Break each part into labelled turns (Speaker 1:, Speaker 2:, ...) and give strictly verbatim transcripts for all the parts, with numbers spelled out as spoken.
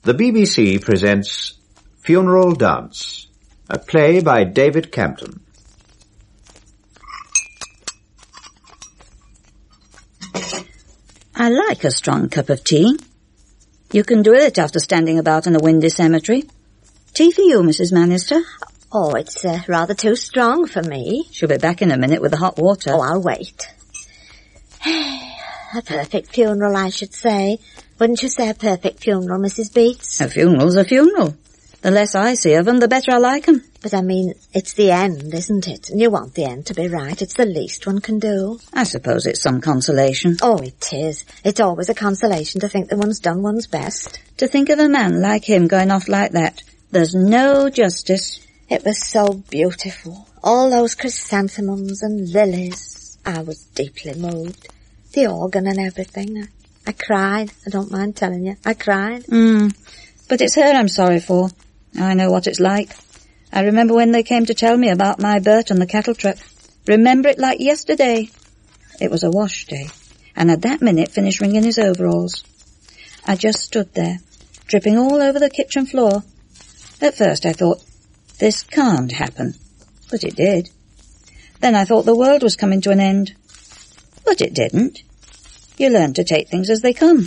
Speaker 1: The B B C presents Funeral Dance, a play by David Campton.
Speaker 2: I like a strong cup of tea. You can do it after standing about in a windy cemetery. Tea for you, Missus Manister.
Speaker 3: Oh, it's uh, rather too strong for me.
Speaker 2: She'll be back in a minute with the hot water.
Speaker 3: Oh, I'll wait. A perfect funeral, I should say. Wouldn't you say a perfect funeral, Missus Beats?
Speaker 2: A funeral's a funeral. The less I see of 'em, the better I like 'em.
Speaker 3: But I mean, it's the end, isn't it? And you want the end to be right. It's the least one can do.
Speaker 2: I suppose it's some consolation.
Speaker 3: Oh, it is. It's always a consolation to think that one's done one's best.
Speaker 2: To think of a man like him going off like that. There's no justice.
Speaker 3: It was so beautiful. All those chrysanthemums and lilies. I was deeply moved. The organ and everything. I, I cried. I don't mind telling you. I cried.
Speaker 2: Mm. But it's her I'm sorry for. I know what it's like. I remember when they came to tell me about my Bert and the cattle truck. Remember it like yesterday. It was a wash day, and at that minute finished wringing his overalls. I just stood there, dripping all over the kitchen floor. At first I thought, this can't happen. But it did. Then I thought the world was coming to an end. But it didn't. You learn to take things as they come.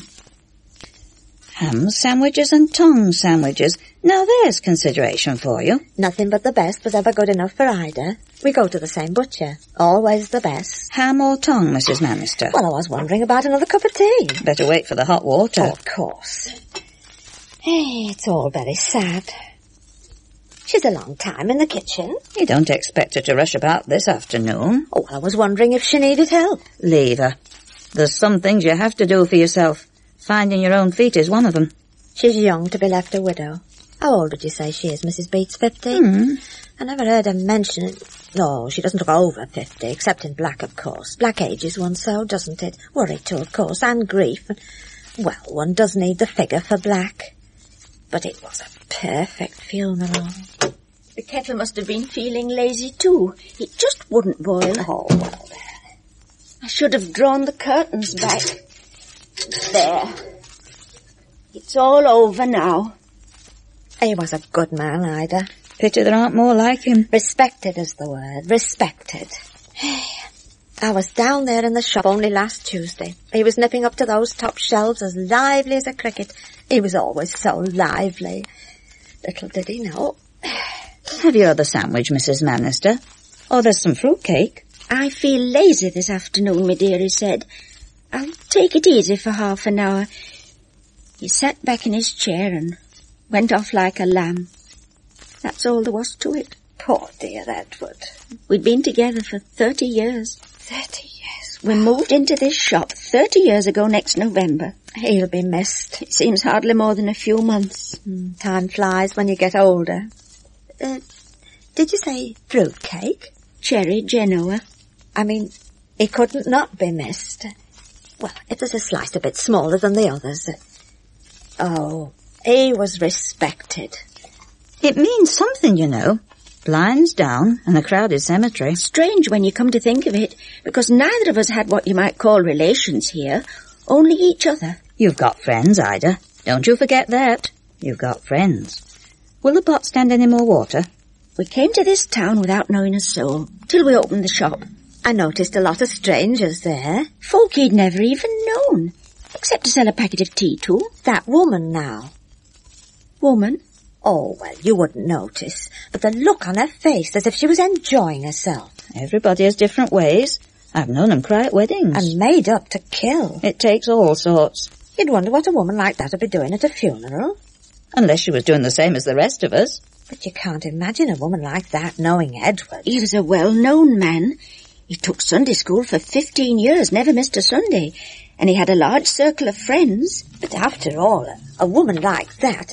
Speaker 2: Ham sandwiches and tongue sandwiches. Now there's consideration for you.
Speaker 3: Nothing but the best was ever good enough for Ida. We go to the same butcher. Always the best.
Speaker 2: Ham or tongue, Missus Manister?
Speaker 3: Well, I was wondering about another cup of tea.
Speaker 2: Better wait for the hot water.
Speaker 3: Oh, of course. Hey, it's all very sad. She's a long time in the kitchen.
Speaker 2: You don't expect her to rush about this afternoon.
Speaker 3: Oh, I was wondering if she needed help.
Speaker 2: Leave her. There's some things you have to do for yourself. Finding your own feet is one of them.
Speaker 3: She's young to be left a widow. How old would you say she is, Missus Beats? Fifty?
Speaker 2: Mm.
Speaker 3: I never heard her mention it. No, she doesn't look over fifty, except in black, of course. Black ages one so, doesn't it? Worry too, of course, and grief. Well, one does need the figure for black. But it was a perfect funeral.
Speaker 4: The kettle must have been feeling lazy too. It just wouldn't boil.
Speaker 3: Oh, well.
Speaker 4: I should have drawn the curtains back. There. It's all over now.
Speaker 3: He was a good man, Ida.
Speaker 2: Pity there aren't more like him.
Speaker 3: Respected is the word. Respected. I was down there in the shop only last Tuesday. He was nipping up to those top shelves as lively as a cricket. He was always so lively. Little did he know.
Speaker 2: Have you other sandwich, Missus Manister? Oh, there's some fruitcake.
Speaker 4: I feel lazy this afternoon, my dear, he said. I'll take it easy for half an hour. He sat back in his chair and went off like a lamb. That's all there was to it.
Speaker 3: Poor dear Edward.
Speaker 4: We'd been together for thirty years.
Speaker 3: Thirty years?
Speaker 4: We moved into this shop thirty years ago next November.
Speaker 3: He'll be missed.
Speaker 4: It seems hardly more than a few months.
Speaker 3: Mm, time flies when you get older. Uh, did you say fruitcake?
Speaker 4: Cherry Genoa.
Speaker 3: I mean, he couldn't not be missed. Well, it was a slice a bit smaller than the others. Oh, he was respected.
Speaker 2: It means something, you know. Blinds down and a crowded cemetery.
Speaker 4: Strange when you come to think of it, because neither of us had what you might call relations here, only each other.
Speaker 2: You've got friends, Ida. Don't you forget that. You've got friends. Will the pot stand any more water?
Speaker 4: We came to this town without knowing a soul, till we opened the shop.
Speaker 3: I noticed a lot of strangers there.
Speaker 4: Folk he'd never even known, except to sell a packet of tea to.
Speaker 3: That woman now.
Speaker 4: Woman?
Speaker 3: Oh, well, you wouldn't notice, but the look on her face as if she was enjoying herself.
Speaker 2: Everybody has different ways. I've known 'em cry at weddings.
Speaker 3: And made up to kill.
Speaker 2: It takes all sorts.
Speaker 3: You'd wonder what a woman like that would be doing at a funeral.
Speaker 2: Unless she was doing the same as the rest of us.
Speaker 3: But you can't imagine a woman like that knowing Edward.
Speaker 4: He was a well-known man. He took Sunday school for fifteen years, never missed a Sunday. And he had a large circle of friends.
Speaker 3: But after all, a woman like that...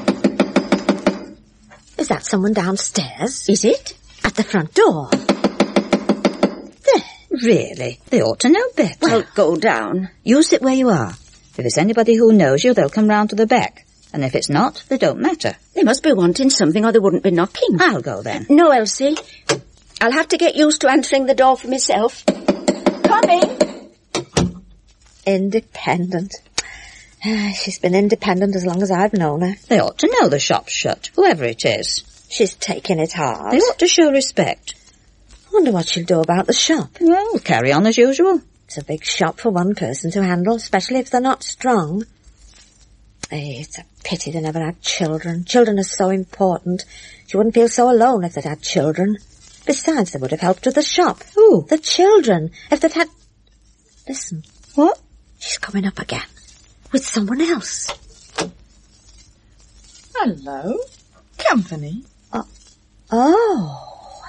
Speaker 3: Is that someone downstairs?
Speaker 4: Is it?
Speaker 3: At the front door. There.
Speaker 2: Really? They ought to know better.
Speaker 4: Well, go down.
Speaker 2: You sit where you are. If it's anybody who knows you, they'll come round to the back. And if it's not, they don't matter.
Speaker 4: They must be wanting something or they wouldn't be knocking.
Speaker 2: I'll go then.
Speaker 4: No, Elsie. I'll have to get used to answering the door for myself. Coming.
Speaker 3: Independent. She's been independent as long as I've known her.
Speaker 2: They ought to know the shop's shut, whoever it is.
Speaker 3: She's taking it hard.
Speaker 2: They ought to show respect.
Speaker 3: I wonder what she'll do about the shop.
Speaker 2: Well, carry on as usual.
Speaker 3: It's a big shop for one person to handle, especially if they're not strong. Hey, it's a pity they never had children. Children are so important. She wouldn't feel so alone if they'd had children. Besides, they would have helped with the shop.
Speaker 2: Who?
Speaker 3: The children. If they'd had... Listen.
Speaker 2: What?
Speaker 3: She's coming up again. With someone else.
Speaker 5: Hello. Company.
Speaker 3: Uh, oh.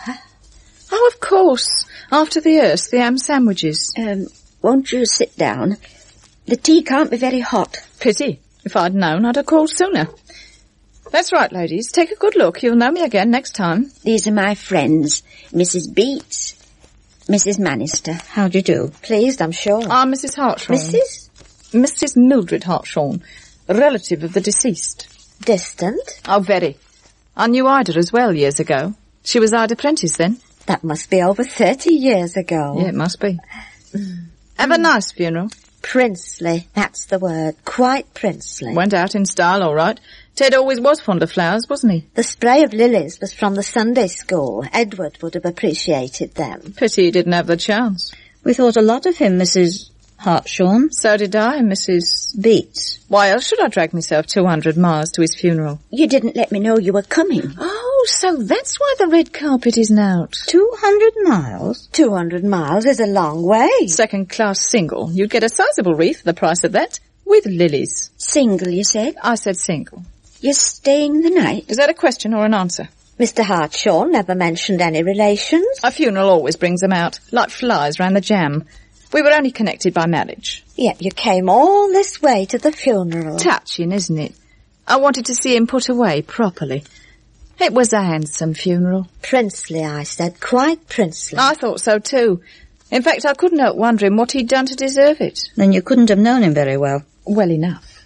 Speaker 5: Oh, of course. After the earth, the ham sandwiches.
Speaker 4: Um, won't you sit down? The tea can't be very hot.
Speaker 5: Pity. If I'd known, I'd have called sooner. That's right, ladies. Take a good look. You'll know me again next time.
Speaker 4: These are my friends. Missus Beats, Missus Manister.
Speaker 2: How do you do?
Speaker 3: Pleased, I'm sure.
Speaker 5: I'm Missus Hartshorn.
Speaker 3: Missus
Speaker 5: Missus Mildred Hartshorn, a relative of the deceased.
Speaker 3: Distant?
Speaker 5: Oh, very. I knew Ida as well years ago. She was Ida Prentice then.
Speaker 3: That must be over thirty years ago.
Speaker 5: Yeah, it must be. Have a nice funeral.
Speaker 3: Princely, that's the word. Quite princely.
Speaker 5: Went out in style, all right. Ted always was fond of flowers, wasn't he?
Speaker 3: The spray of lilies was from the Sunday school. Edward would have appreciated them.
Speaker 5: Pity he didn't have the chance.
Speaker 2: We thought a lot of him, Missus Hartshorn.
Speaker 5: So did I, Missus
Speaker 2: Beats.
Speaker 5: Why else should I drag myself two hundred miles to his funeral?
Speaker 4: You didn't let me know you were coming.
Speaker 5: Oh, so that's why the red carpet isn't out.
Speaker 2: Two hundred miles?
Speaker 3: Two hundred miles is a long way.
Speaker 5: Second-class single. You'd get a sizable wreath for the price of that, with lilies.
Speaker 4: Single, you said?
Speaker 5: I said single.
Speaker 4: You're staying the night?
Speaker 5: Is that a question or an answer?
Speaker 3: Mister Hartshorn never mentioned any relations.
Speaker 5: A funeral always brings them out, like flies round the jam. We were only connected by marriage.
Speaker 3: Yet you came all this way to the funeral.
Speaker 5: Touching, isn't it? I wanted to see him put away properly. It was a handsome funeral.
Speaker 3: Princely, I said. Quite princely.
Speaker 5: I thought so too. In fact, I couldn't help wondering what he'd done to deserve it.
Speaker 2: Then you couldn't have known him very well.
Speaker 5: Well enough.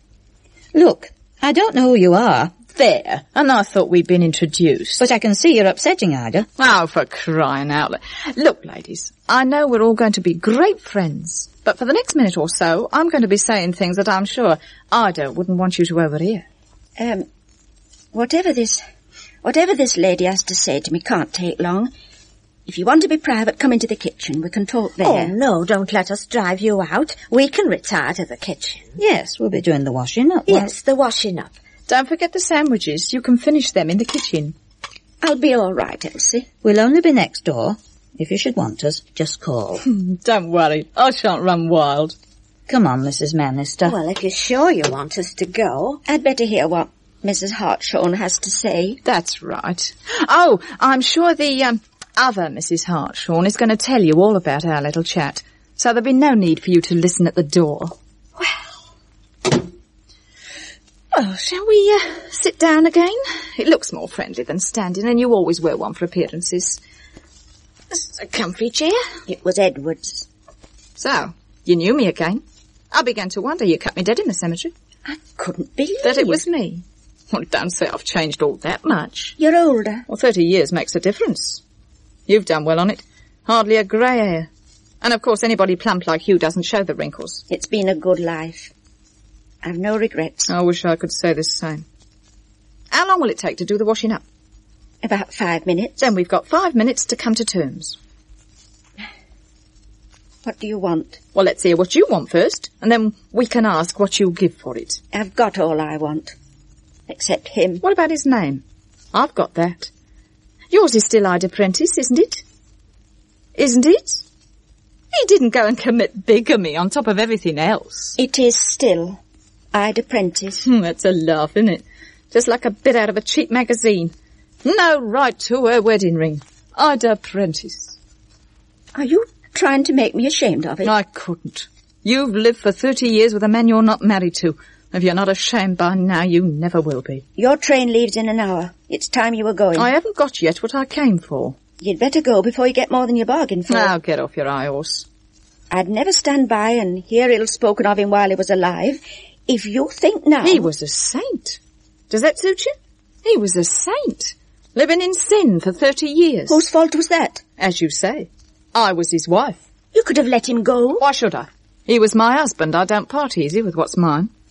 Speaker 2: Look, I don't know who you are,
Speaker 5: There. And I thought we'd been introduced.
Speaker 2: but I can see you're upsetting Ida.
Speaker 5: Oh, for crying out loud. Look, ladies, I know we're all going to be great friends, but for the next minute or so, I'm going to be saying things that I'm sure Ida wouldn't want you to overhear.
Speaker 4: Um, whatever this, whatever this lady has to say to me can't take long. If you want to be private, come into the kitchen. We can talk there.
Speaker 3: Oh, no, don't let us drive you out. We can retire to the kitchen.
Speaker 2: Yes, we'll be doing the washing up.
Speaker 3: Yes, the washing up.
Speaker 5: Don't forget the sandwiches. You can finish them in the kitchen.
Speaker 4: I'll be all right, Elsie.
Speaker 2: We'll only be next door. If you should want us, just call.
Speaker 5: Don't worry. I shan't run wild.
Speaker 2: Come on, Missus Manister.
Speaker 3: Well, if you're sure you want us to go.
Speaker 4: I'd better hear what Missus Hartshorn has to say.
Speaker 5: That's right. Oh, I'm sure the um, other Missus Hartshorn is going to tell you all about our little chat, so there'll be no need for you to listen at the door. Well, shall we uh, sit down again? It looks more friendly than standing, and you always wear one for appearances. This is a comfy chair.
Speaker 4: It was Edward's.
Speaker 5: So, you knew me again. I began to wonder you cut me dead in the cemetery.
Speaker 4: I couldn't believe
Speaker 5: That it was me. Well, don't say I've changed all that much.
Speaker 4: You're older.
Speaker 5: Well, thirty years makes a difference. You've done well on it. Hardly a grey hair. And of course anybody plump like you doesn't show the wrinkles.
Speaker 4: It's been a good life. I've no regrets.
Speaker 5: I wish I could say the same. How long will it take to do the washing up?
Speaker 4: About five minutes.
Speaker 5: Then we've got five minutes to come to terms.
Speaker 4: What do you want?
Speaker 5: Well, let's hear what you want first, and then we can ask what you'll give for it.
Speaker 4: I've got all I want. Except him.
Speaker 5: What about his name? I've got that. Yours is still Ida Prentice, isn't it? Isn't it? He didn't go and commit bigamy on top of everything else.
Speaker 4: It is still Ida Prentice.
Speaker 5: Hmm, that's a laugh, isn't it? Just like a bit out of a cheap magazine. No right to her wedding ring. Ida Prentice.
Speaker 4: Are you trying to make me ashamed of it?
Speaker 5: I couldn't. You've lived for thirty years with a man you're not married to. If you're not ashamed by now, you never will be.
Speaker 4: Your train leaves in an hour. It's time you were going.
Speaker 5: I haven't got yet what I came for.
Speaker 4: You'd better go before you get more than you bargained for.
Speaker 5: Now get off your high horse.
Speaker 4: I'd never stand by and hear ill spoken of him while he was alive. If you think now...
Speaker 5: He was a saint. Does that suit you? He was a saint. Living in sin for thirty years.
Speaker 4: Whose fault was that?
Speaker 5: As you say. I was his wife.
Speaker 4: You could have let him go.
Speaker 5: Why should I? He was my husband. I don't part easy with what's mine.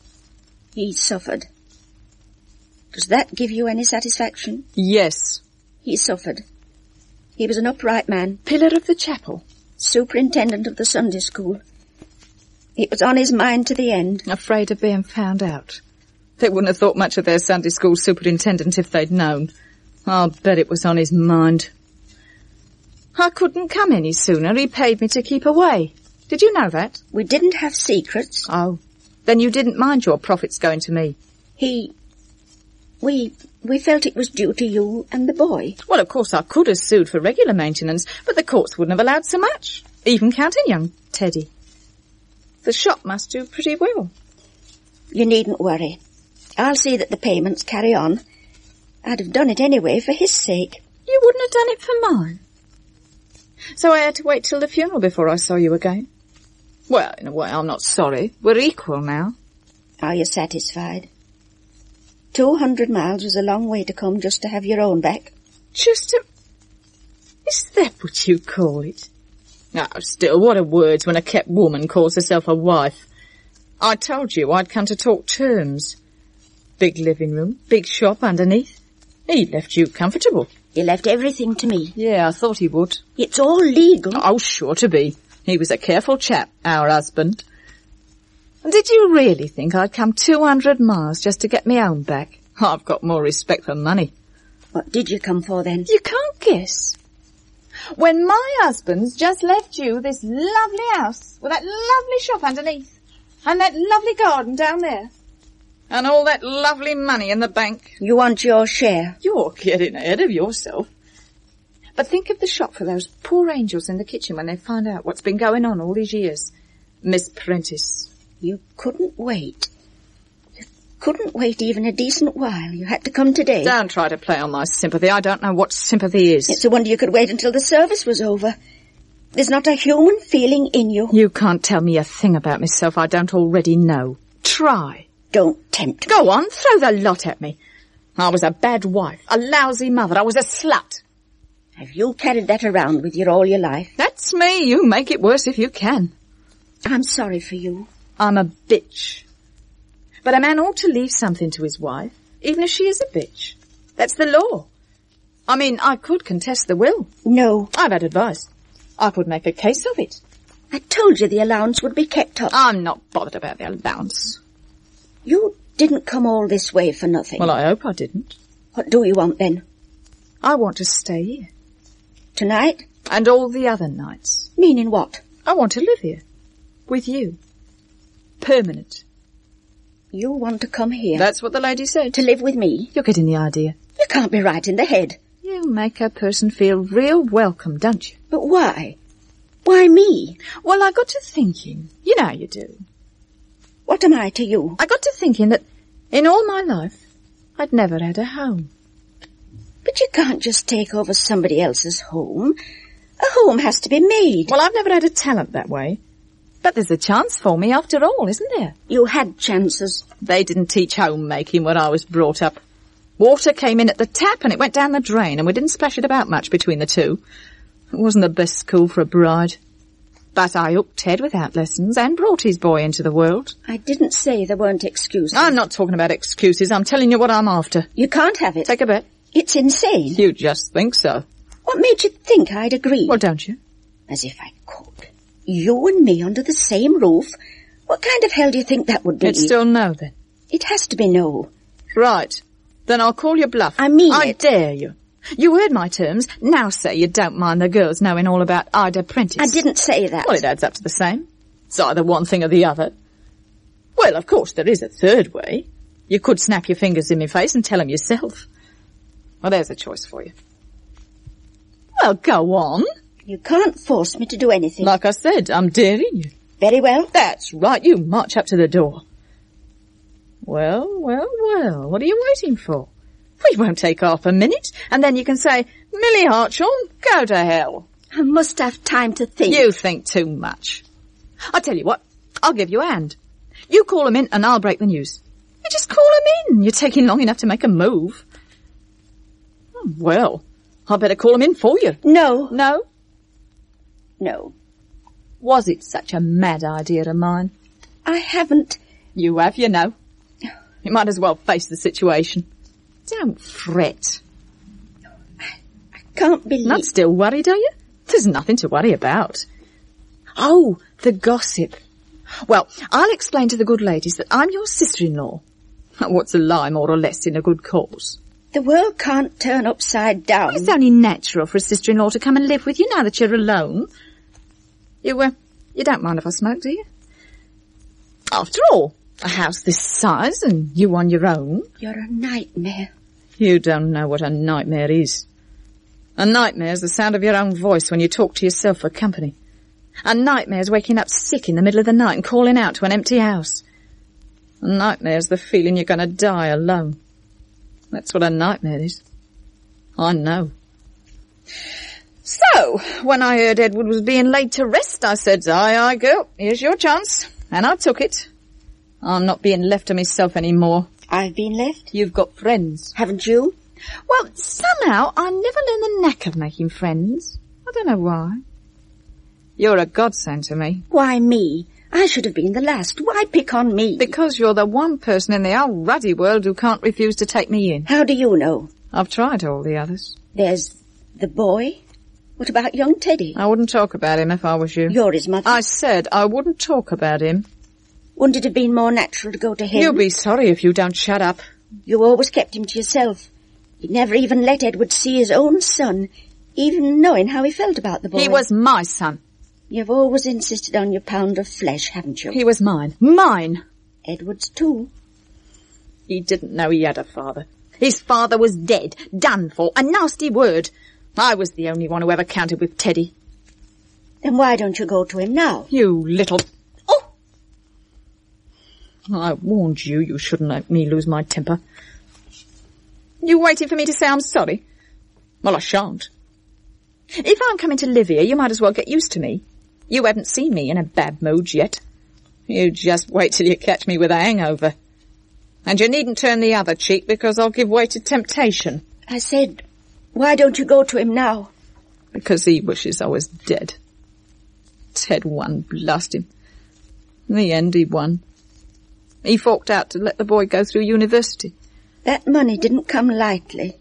Speaker 4: He suffered. Does that give you any satisfaction?
Speaker 5: Yes.
Speaker 4: He suffered. He was an upright man.
Speaker 5: Pillar of the chapel.
Speaker 4: Superintendent of the Sunday school. It was on his mind to the end.
Speaker 5: Afraid of being found out. They wouldn't have thought much of their Sunday school superintendent if they'd known. I'll bet it was on his mind. I couldn't come any sooner. He paid me to keep away. Did you know that?
Speaker 4: We didn't have secrets.
Speaker 5: Oh. Then you didn't mind your profits going to me?
Speaker 4: He... We... We felt it was due to you and the boy.
Speaker 5: Well, of course I could have sued for regular maintenance, but the courts wouldn't have allowed so much. Even counting young Teddy. The shop must do pretty well.
Speaker 4: You needn't worry. I'll see that the payments carry on. I'd have done it anyway for his sake.
Speaker 5: You wouldn't have done it for mine. So I had to wait till the funeral before I saw you again. Well, in a way, I'm not sorry. We're equal now.
Speaker 4: Are you satisfied? Two hundred miles was a long way to come just to have your own back.
Speaker 5: Just to... Is that what you call it? No, still, what are words when a kept woman calls herself a wife? I told you I'd come to talk terms. Big living room, big shop underneath. He left you comfortable.
Speaker 4: He left everything to me.
Speaker 5: Yeah, I thought he would.
Speaker 4: It's all legal.
Speaker 5: Oh, sure to be. He was a careful chap, our husband. Did you really think I'd come two hundred miles just to get me own back? I've got more respect for money.
Speaker 4: What did you come for then?
Speaker 5: You can't guess. When my husband's just left you this lovely house with that lovely shop underneath and that lovely garden down there and all that lovely money in the bank.
Speaker 4: You want your share?
Speaker 5: You're getting ahead of yourself. But think of the shop for those poor angels in the kitchen when they find out what's been going on all these years. Miss Prentice.
Speaker 4: You couldn't wait. You couldn't wait even a decent while. You had to come today.
Speaker 5: Don't try to play on my sympathy. I don't know what sympathy is.
Speaker 4: It's a wonder you could wait until the service was over. There's not a human feeling in you.
Speaker 5: You can't tell me a thing about myself I don't already know. Try.
Speaker 4: Don't tempt me.
Speaker 5: Go on, throw the lot at me. I was a bad wife, a lousy mother, I was a slut.
Speaker 4: Have you carried that around with you all your life?
Speaker 5: That's me. You make it worse if you can.
Speaker 4: I'm sorry for you.
Speaker 5: I'm a bitch. But a man ought to leave something to his wife, even if she is a bitch. That's the law. I mean, I could contest the will.
Speaker 4: No.
Speaker 5: I've had advice. I could make a case of it.
Speaker 4: I told you the allowance would be kept up.
Speaker 5: I'm not bothered about the allowance.
Speaker 4: You didn't come all this way for nothing.
Speaker 5: Well, I hope I didn't.
Speaker 4: What do you want then?
Speaker 5: I want to stay here.
Speaker 4: Tonight?
Speaker 5: And all the other nights.
Speaker 4: Meaning what?
Speaker 5: I want to live here. With you. Permanent.
Speaker 4: You want to come here?
Speaker 5: That's what the lady said.
Speaker 4: To live with me?
Speaker 5: You're getting the idea.
Speaker 4: You can't be right in the head.
Speaker 5: You make a person feel real welcome, don't you?
Speaker 4: But why? Why me?
Speaker 5: Well, I got to thinking. You know you do.
Speaker 4: What am I to you?
Speaker 5: I got to thinking that in all my life, I'd never had a home.
Speaker 4: But you can't just take over somebody else's home. A home has to be made.
Speaker 5: Well, I've never had a talent that way. But there's a chance for me after all, isn't there?
Speaker 4: You had chances.
Speaker 5: They didn't teach homemaking when I was brought up. Water came in at the tap and it went down the drain, and we didn't splash it about much between the two. It wasn't the best school for a bride. But I hooked Ted without lessons and brought his boy into the world.
Speaker 4: I didn't say there weren't excuses.
Speaker 5: I'm not talking about excuses. I'm telling you what I'm after.
Speaker 4: You can't have it.
Speaker 5: Take a bet.
Speaker 4: It's insane.
Speaker 5: You just think so.
Speaker 4: What made you think I'd agree?
Speaker 5: Well, don't you?
Speaker 4: As if I could. You and me under the same roof? What kind of hell do you think that would be?
Speaker 5: It's still no, then.
Speaker 4: It has to be no.
Speaker 5: Right. Then I'll call your bluff.
Speaker 4: I mean
Speaker 5: I
Speaker 4: it.
Speaker 5: dare you. You heard my terms. Now say you don't mind the girls knowing all about Ida Prentice.
Speaker 4: I didn't say that.
Speaker 5: Well, it adds up to the same. It's either one thing or the other. Well, of course, there is a third way. You could snap your fingers in my face and tell them yourself. Well, there's a choice for you. Well, go on.
Speaker 4: You can't force me to do anything.
Speaker 5: Like I said, I'm daring you.
Speaker 4: Very well.
Speaker 5: That's right, you march up to the door. Well, well, well, what are you waiting for? We won't take half a minute, and then you can say, Millie Hartshorn, go to hell.
Speaker 4: I must have time to think.
Speaker 5: You think too much. I'll tell you what, I'll give you a hand. You call them in and I'll break the news. You just call them in. You're taking long enough to make a move. Oh, well, I better call them in for you.
Speaker 4: No.
Speaker 5: No?
Speaker 4: No.
Speaker 5: Was it such a mad idea of mine?
Speaker 4: I haven't.
Speaker 5: You have, you know. You might as well face the situation. Don't fret.
Speaker 4: Can't believe...
Speaker 5: Not still worried, are you? There's nothing to worry about. Oh, the gossip. Well, I'll explain to the good ladies that I'm your sister-in-law. What's a lie, more or less, in a good cause?
Speaker 4: The world can't turn upside down.
Speaker 5: Well, it's only natural for a sister-in-law to come and live with you now that you're alone. You, uh, you don't mind if I smoke, do you? After all, a house this size and you on your own.
Speaker 4: You're a nightmare.
Speaker 5: You don't know what a nightmare is. A nightmare's the sound of your own voice when you talk to yourself for company. A nightmare's waking up sick in the middle of the night and calling out to an empty house. A nightmare's the feeling you're going to die alone. That's what a nightmare is. I know. So, when I heard Edward was being laid to rest, I said, aye, aye, girl, here's your chance. And I took it. I'm not being left to myself anymore.
Speaker 4: I've been left?
Speaker 5: You've got friends.
Speaker 4: Haven't you?
Speaker 5: Well, somehow I never learned the knack of making friends. I don't know why. You're a godsend to me.
Speaker 4: Why me? I should have been the last. Why pick on me?
Speaker 5: Because you're the one person in the whole ruddy world who can't refuse to take me in.
Speaker 4: How do you know?
Speaker 5: I've tried all the others.
Speaker 4: There's the boy. What about young Teddy?
Speaker 5: I wouldn't talk about him if I was you.
Speaker 4: You're his mother.
Speaker 5: I said I wouldn't talk about him.
Speaker 4: Wouldn't it have been more natural to go to him?
Speaker 5: You'll be sorry if you don't shut up.
Speaker 4: You always kept him to yourself. You never even let Edward see his own son, even knowing how he felt about the boy.
Speaker 5: He was my son.
Speaker 4: You've always insisted on your pound of flesh, haven't you?
Speaker 5: He was mine. Mine!
Speaker 4: Edward's too.
Speaker 5: He didn't know he had a father. His father was dead, done for, a nasty word. I was the only one who ever counted with Teddy.
Speaker 4: Then why don't you go to him now?
Speaker 5: You little... Oh! I warned you you shouldn't let me lose my temper. You waiting for me to say I'm sorry? Well, I shan't. If I'm coming to live here, you might as well get used to me. You haven't seen me in a bad mood yet. You just wait till you catch me with a hangover. And you needn't turn the other cheek, because I'll give way to temptation.
Speaker 4: I said, why don't you go to him now?
Speaker 5: Because he wishes I was dead. Ted won, blast him. In the end, he won. He forked out to let the boy go through university.
Speaker 4: That money didn't come lightly.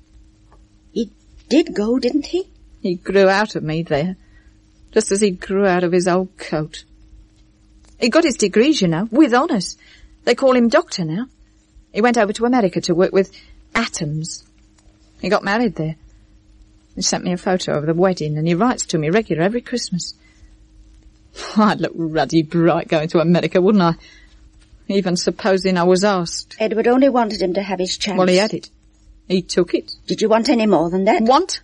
Speaker 4: He did go, didn't he?
Speaker 5: He grew out of me there, just as he grew out of his old coat. He got his degrees, you know, with honours. They call him doctor now. He went over to America to work with atoms. He got married there. He sent me a photo of the wedding, and he writes to me regular every Christmas. I'd look ruddy bright going to America, wouldn't I? Even supposing I was asked.
Speaker 4: Edward only wanted him to have his chance.
Speaker 5: Well, he had it. He took it.
Speaker 4: Did you want any more than that?
Speaker 5: Want?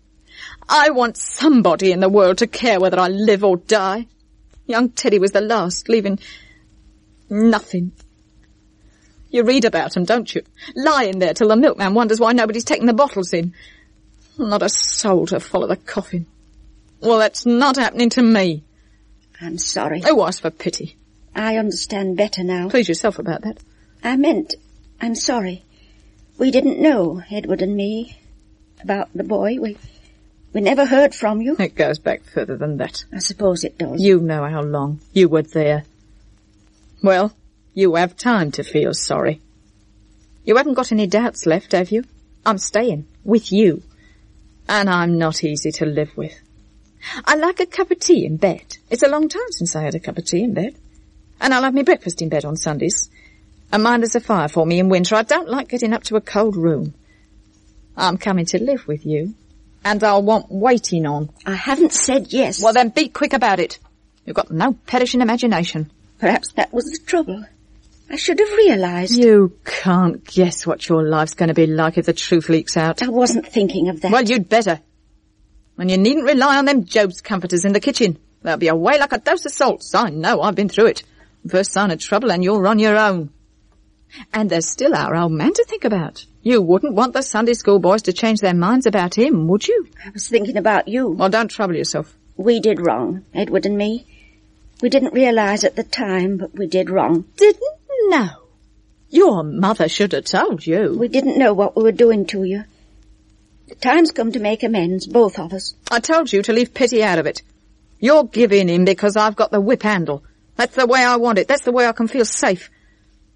Speaker 5: I want somebody in the world to care whether I live or die. Young Teddy was the last, leaving nothing. You read about him, don't you? Lying there till the milkman wonders why nobody's taking the bottles in. Not a soul to follow the coffin. Well, that's not happening to me.
Speaker 4: I'm sorry.
Speaker 5: Oh, ask for pity.
Speaker 4: I understand better now.
Speaker 5: Please yourself about that.
Speaker 4: I meant, I'm sorry. We didn't know, Edward and me, about the boy. We we never heard from you.
Speaker 5: It goes back further than that.
Speaker 4: I suppose it does.
Speaker 5: You know how long. You were there. Well, you have time to feel sorry. You haven't got any doubts left, have you? I'm staying with you. And I'm not easy to live with. I like a cup of tea in bed. It's a long time since I had a cup of tea in bed. And I'll have my breakfast in bed on Sundays. And mind there's a fire for me in winter. I don't like getting up to a cold room. I'm coming to live with you. And I'll want waiting on.
Speaker 4: I haven't said yes.
Speaker 5: Well, then be quick about it. You've got no perishing imagination.
Speaker 4: Perhaps that was the trouble. I should have realised.
Speaker 5: You can't guess what your life's going to be like if the truth leaks out.
Speaker 4: I wasn't thinking of that.
Speaker 5: Well, you'd better. And you needn't rely on them Job's comforters in the kitchen. They'll be away like a dose of salts. I know, I've been through it. First sign of trouble and you're on your own. And there's still our old man to think about. You wouldn't want the Sunday school boys to change their minds about him, would you?
Speaker 4: I was thinking about you.
Speaker 5: Well, don't trouble yourself.
Speaker 4: We did wrong, Edward and me. We didn't realise at the time, but we did wrong.
Speaker 5: Didn't know? Your mother should have told you.
Speaker 4: We didn't know what we were doing to you. The time's come to make amends, both of us.
Speaker 5: I told you to leave pity out of it. You're giving in because I've got the whip handle. That's the way I want it. That's the way I can feel safe.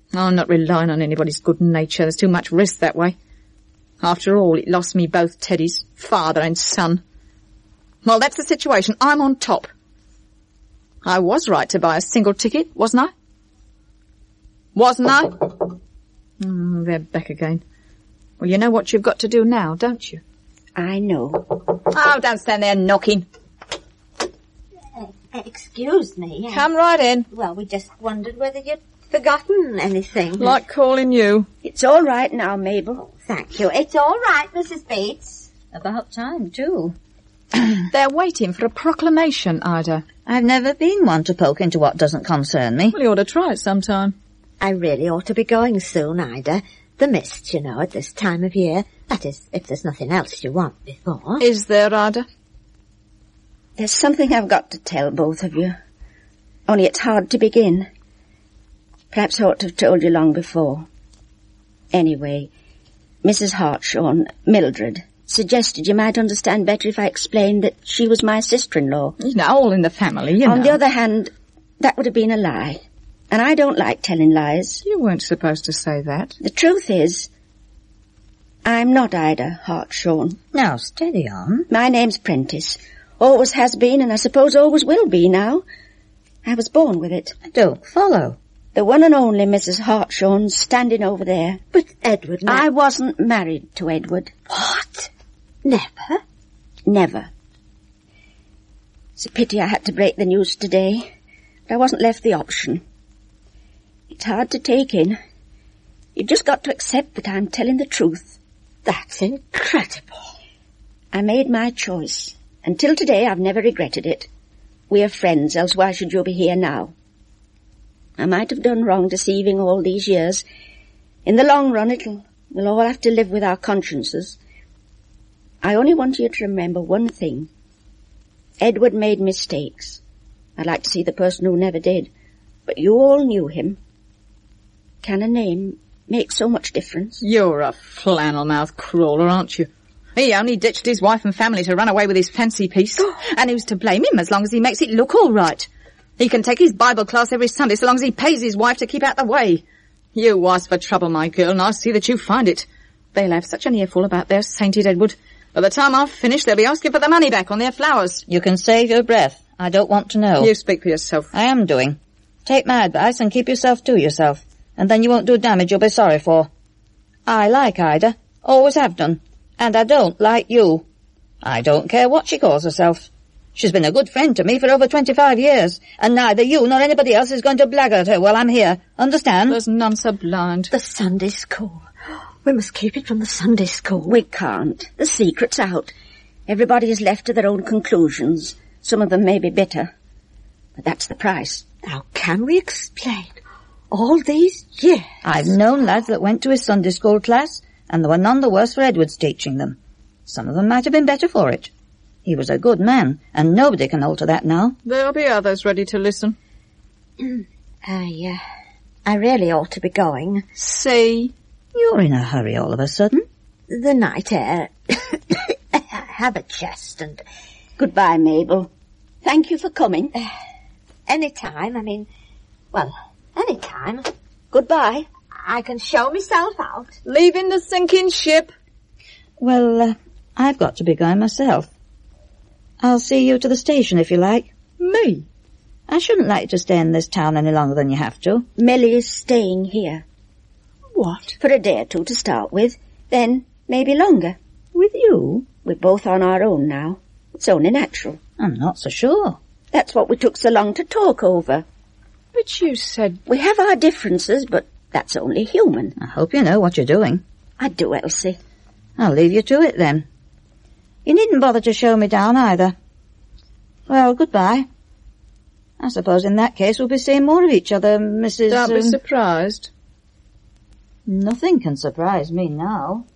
Speaker 5: I'm not relying on anybody's good nature. There's too much risk that way. After all, it lost me both Teddies, father and son. Well, that's the situation. I'm on top. I was right to buy a single ticket, wasn't I? Wasn't I? Oh, they're back again. Well, you know what you've got to do now, don't you?
Speaker 4: I know.
Speaker 5: Oh, don't stand there knocking.
Speaker 3: Uh, excuse me. uh,
Speaker 5: Come right in.
Speaker 3: Well, we just wondered whether you'd forgotten anything.
Speaker 5: Like calling you.
Speaker 4: It's all right now, Mabel.
Speaker 3: Thank you. It's all right, Missus Bates.
Speaker 2: About time, too.
Speaker 5: They're waiting for a proclamation, Ida.
Speaker 2: I've never been one to poke into what doesn't concern me.
Speaker 5: Well, you ought to try it sometime.
Speaker 3: I really ought to be going soon, Ida. The mist, you know, at this time of year. That is, if there's nothing else you want before.
Speaker 5: Is there, Ida?
Speaker 4: There's something I've got to tell both of you. Only it's hard to begin. Perhaps I ought to have told you long before. Anyway, Missus Hartshorn, Mildred, suggested you might understand better if I explained that she was my sister-in-law.
Speaker 5: You know, all in the family, you
Speaker 4: On
Speaker 5: know.
Speaker 4: the other hand, that would have been a lie. And I don't like telling lies.
Speaker 5: You weren't supposed to say that.
Speaker 4: The truth is, I'm not Ida Hartshorn.
Speaker 2: Now, steady on.
Speaker 4: My name's Prentice. Always has been, and I suppose always will be now. I was born with it.
Speaker 2: I don't follow.
Speaker 4: The one and only Missus Hartshorn standing over there.
Speaker 3: But Edward... Ma-
Speaker 4: I wasn't married to Edward.
Speaker 3: What? Never?
Speaker 4: Never. It's a pity I had to break the news today, but I wasn't left the option. It's hard to take in. You've just got to accept that I'm telling the truth.
Speaker 3: That's incredible.
Speaker 4: I made my choice. Until today, I've never regretted it. We're friends, else why should you be here now? I might have done wrong deceiving all these years. In the long run, it'll, we'll all have to live with our consciences. I only want you to remember one thing. Edward made mistakes. I'd like to see the person who never did. But you all knew him. Can a name make so much difference?
Speaker 5: You're a flannel-mouthed crawler, aren't you? He only ditched his wife and family to run away with his fancy piece. And who's to blame him as long as he makes it look all right? He can take his Bible class every Sunday so long as he pays his wife to keep out the way. You ask for trouble, my girl, and I'll see that you find it. They'll have such an earful about their sainted Edward. By the time I've finished, they'll be asking for the money back on their flowers.
Speaker 2: You can save your breath. I don't want to know.
Speaker 5: You speak for yourself.
Speaker 2: I am doing. Take my advice and keep yourself to yourself, and then you won't do damage you'll be sorry for. I like Ida. Always have done. And I don't like you. I don't care what she calls herself. She's been a good friend to me for over twenty-five years, and neither you nor anybody else is going to blackguard her while I'm here. Understand?
Speaker 5: There's none so blind.
Speaker 3: The Sunday school. We must keep it from the Sunday school.
Speaker 4: We can't. The secret's out. Everybody is left to their own conclusions. Some of them may be bitter. But that's the price.
Speaker 3: How can we explain all these years?
Speaker 2: I've known lads that went to his Sunday school class, and they were none the worse for Edward's teaching them. Some of them might have been better for it. He was a good man, and nobody can alter that now.
Speaker 5: There'll be others ready to listen.
Speaker 3: I, uh, I really ought to be going.
Speaker 5: See?
Speaker 2: You're in a hurry all of a sudden.
Speaker 3: The night air. Have a chest and...
Speaker 4: Goodbye, Mabel. Thank you for coming.
Speaker 3: Uh, any time, I mean... Well, any time.
Speaker 4: Goodbye.
Speaker 3: I can show myself out.
Speaker 5: Leaving the sinking ship.
Speaker 2: Well, uh, I've got to be going myself. I'll see you to the station if you like.
Speaker 5: Me?
Speaker 2: I shouldn't like you to stay in this town any longer than you have to.
Speaker 4: Millie is staying here.
Speaker 5: What?
Speaker 4: For a day or two to start with. Then, maybe longer.
Speaker 2: With you?
Speaker 4: We're both on our own now. It's only natural.
Speaker 2: I'm not so sure.
Speaker 4: That's what we took so long to talk over.
Speaker 5: But you said...
Speaker 4: We have our differences, but that's only human.
Speaker 2: I hope you know what you're doing.
Speaker 4: I do, Elsie.
Speaker 2: I'll leave you to it then. You needn't bother to show me down either. Well, goodbye. I suppose in that case we'll be seeing more of each other, Missus
Speaker 5: Don't be
Speaker 2: um,
Speaker 5: surprised.
Speaker 2: Nothing can surprise me now.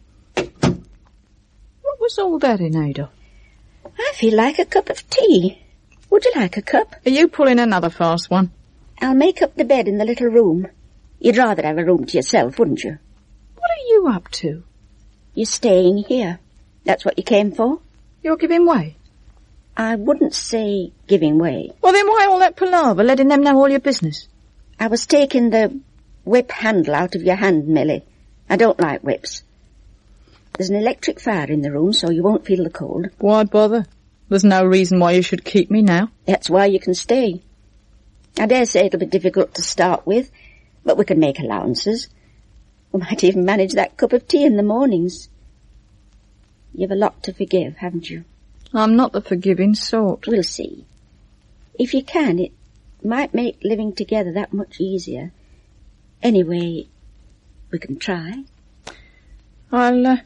Speaker 5: What was all that in, Ada?
Speaker 4: I feel like a cup of tea. Would you like a cup?
Speaker 5: Are you pulling another fast one?
Speaker 4: I'll make up the bed in the little room. You'd rather have a room to yourself, wouldn't you?
Speaker 5: What are you up to?
Speaker 4: You're staying here. That's what you came for?
Speaker 5: You're giving way?
Speaker 4: I wouldn't say giving way.
Speaker 5: Well, then why all that palaver, letting them know all your business?
Speaker 4: I was taking the whip handle out of your hand, Millie. I don't like whips. There's an electric fire in the room, so you won't feel the cold.
Speaker 5: Why bother? There's no reason why you should keep me now.
Speaker 4: That's why you can stay. I dare say it'll be difficult to start with, but we can make allowances. We might even manage that cup of tea in the mornings. You've a lot to forgive, haven't you?
Speaker 5: I'm not the forgiving sort.
Speaker 4: We'll see. If you can, it might make living together that much easier. Anyway, we can try.
Speaker 5: I'll, uh,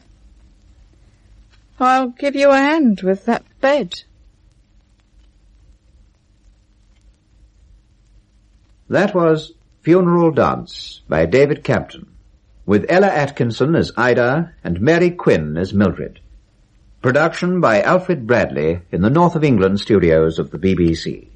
Speaker 5: I'll give you a hand with that bed.
Speaker 1: That was Funeral Dance by David Campton, with Ella Atkinson as Ida and Mary Quinn as Mildred. Production by Alfred Bradley in the North of England studios of the B B C.